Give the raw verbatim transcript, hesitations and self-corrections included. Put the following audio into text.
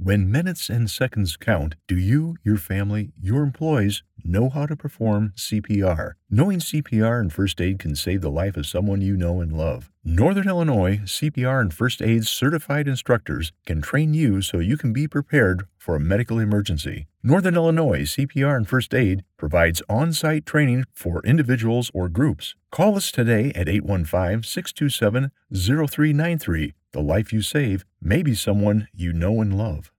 When minutes and seconds count, do you, your family, your employees know how to perform C P R? Knowing C P R and first aid can save the life of someone you know and love. Northern Illinois C P R and first aid certified instructors can train you so you can be prepared for a medical emergency. Northern Illinois C P R and first aid provides on-site training for individuals or groups. Call us today at eight one five, six two seven, zero three nine three. The life you save may be someone you know and love.